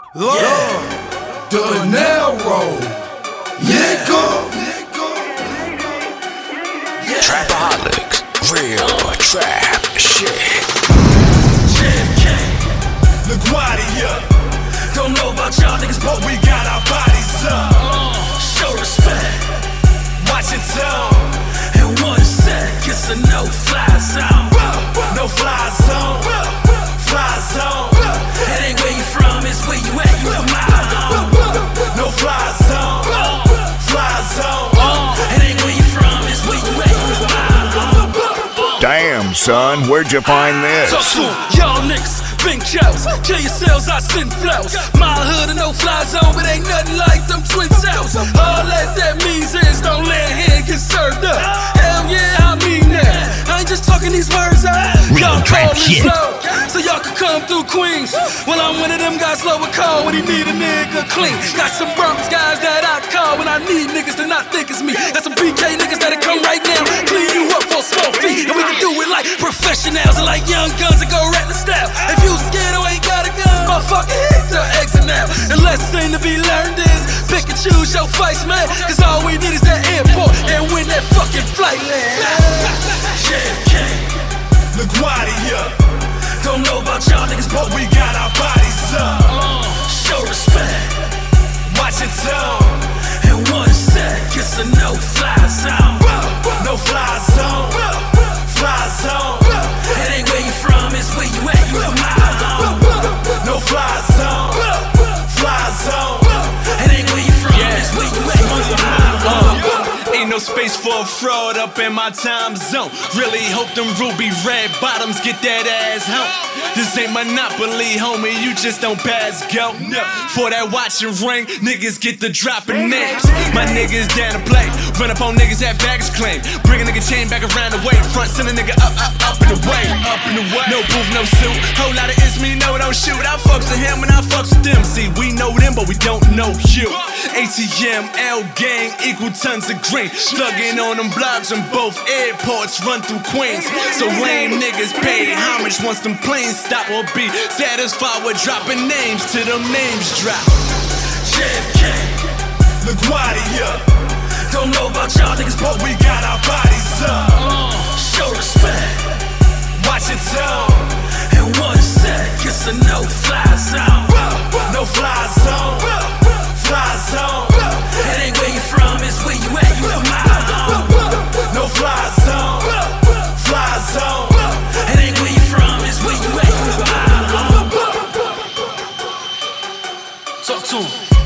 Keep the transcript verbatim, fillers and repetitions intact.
Love, yeah. De Niro, nigga. Yeah. Trapaholics, real trap shit. J F K, LaGuardia. Don't know about y'all niggas, but we got our bodies up. Uh, show respect, watch your tone. And one sec, it's a no-fly zone. No fly zone, fly zone. It ain't where you from, it's where you at, you a mile home. No fly zone, fly zone. It ain't where you from, it's where you at, you a mile home. Damn, son, where'd you find this? Talk to 'em, y'all niggas, big shows. Kill yourselves, I send flows. My hood a no-fly zone, but ain't nothing like them twin cells. All that that means is don't let hand get served up. Hell yeah, I mean that. I ain't just talking these words out. Y'all call it slow, so y'all can come through Queens. Well, I'm one of them guys slow a call when he need a nigga clean. Got some Bronx guys that I call when I need niggas to not think it's me. Got some B K niggas that'll come right now, clean you up for a small fee. And we can do it like professionals and like young guns that go rat the style. If you scared or ain't got a gun, motherfucker, hit the exit now. And lesson to be learned is pick and choose your fights, man. Cause all we need is that airport and win that fucking flight land. J F K, LaGuardia. Don't know about y'all niggas, but we got our bodies up. Uh, show respect, watch your tone. And one sec, it's a no-fly zone. No-fly zone, fly zone. It ain't where you from, it's where you at, you a mile home. No-fly zone, fly zone. It ain't where you from, yeah. It's where you at, you a mile home. Ain't no space for a fraud up in my time zone. Really hope them ruby red bottoms get that ass home. This ain't Monopoly, homie, you just don't pass go. For that watching ring, niggas get the dropping names. My niggas down to play, run up on niggas that baggage claim. Bring a nigga chain back around the way, front send a nigga up, up, up in the way, up in the way. No booth, no suit, whole lot of it's me, no don't shoot. I fucks with him and I fucks with them. See, we know them, but we don't know you. A T M, L gang, equal tons of green. Slugging on them blocks on both airports, run through Queens. So lame niggas pay homage once them planes stop or be satisfied with dropping names till them names drop. J F K, LaGuardia. Don't know about y'all niggas, but we got our bodies up. Uh, show respect, watch your tone. And one sec, it's a no-fly zone. No-fly zone, fly zone. It ain't where you from, it's where you at, you a mile home. No-fly zone, fly zone. It ain't where you from, it's where you at, you a mile home. Talk to him.